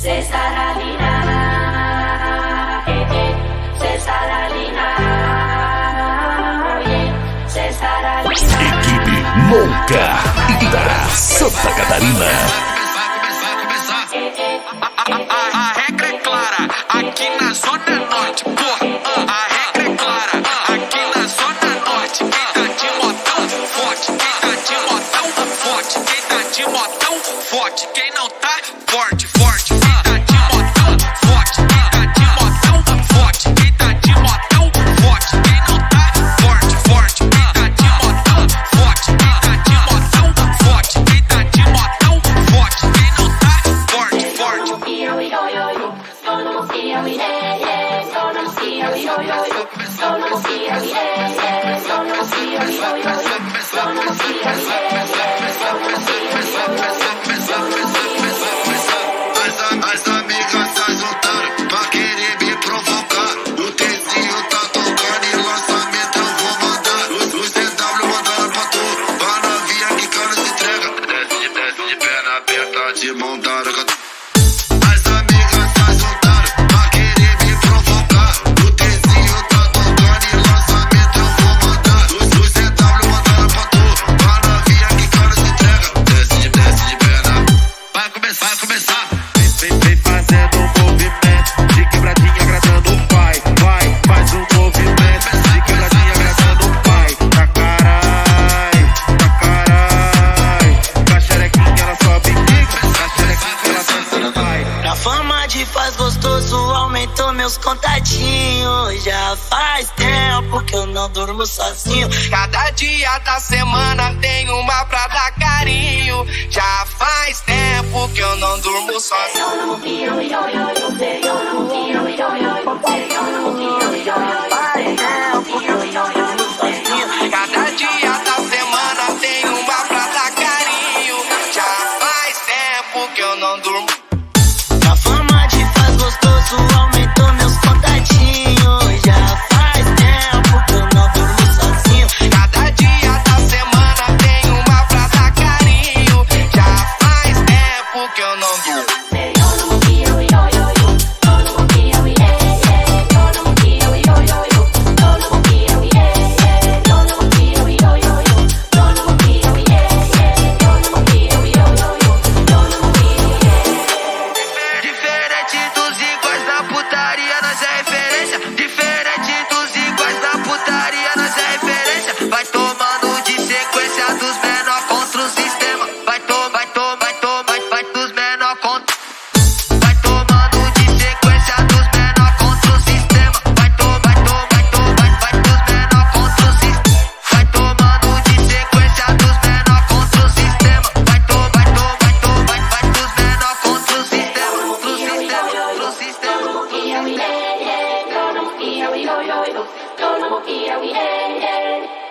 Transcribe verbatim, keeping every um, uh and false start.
Equipe Monca e Guitarra Santa Catarina. A, a, a, a regra é clara, aqui na Zona Norte, porra. A regra é clara, aqui na Zona Norte. Quem tá de motão, forte. Quem tá de motão, forte. Quem tá de motão, forte. Quem não tá, forte, forte. Quem tá de motão, forte. Quem tá de motão, forte. Quem tá de motão, forte. Quem não tá, forte, forte. Quem tá de motão, forte. Quem tá de motão, forte. Quem tá de motão, forte. Quem não tá, forte, forte. As amigas tá juntando pra querer me provocar. O Tzinho tá tocando e lançamento eu vou mandar. Os, os D W mandando pra tu, pra novinha que cana se entrega. Desce de, desce de perna aberta, de mão dada. As amigas tá juntando pra querer me provocar. O Tzinho tá tocando e lançamento eu vou mandar. Os, os D W mandando pra tu, pra novinha que cana se entrega. Desce de, desce de perna. Vai começar, vai começar. Vem, vem fazendo um movimento de quebradinha agradando o pai. Vai, faz um movimento de quebradinha agradando o pai. Tá carai, tá carai. Com a xerequinha ela sobe quica, com a xerequinha ela dança vai. Na fama de faz gostoso aumentou meus contatinhos. Já faz tempo que eu não durmo sozinho. Cada dia da semana tem uma pra dar carinho. Já faz tempo que eu não durmo sozinho. Cada dia da semana tem uma pra dar carinho. Já faz tempo que eu não durmo. Na fama de faz gostoso aumentou meus contatinhos. Já faz tempo que eu não durmo sozinho. Cada dia da semana tem uma pra dar carinho. Já faz tempo que eu não durmo. Diferente dos iguais da putaria, nós é referência. Diferente dos iguais da putaria, nós é referência. Vai tomando de sequência dos menor contra o sistema. Vai tomar, vai tomar, vai tomar, vai, vai dos menor contra. Vai tomando de sequência dos menor contra o sistema. Vai tomar, vai tomar, vai tomar, vai, vai dos menor contra o sistema. Vai tomando de sequência dos menor contra o sistema. Vai tomar, vai tomar, vai tomar, vai, vai dos menor contra o sistema. Contra o sistema, contra o sistema. Yo no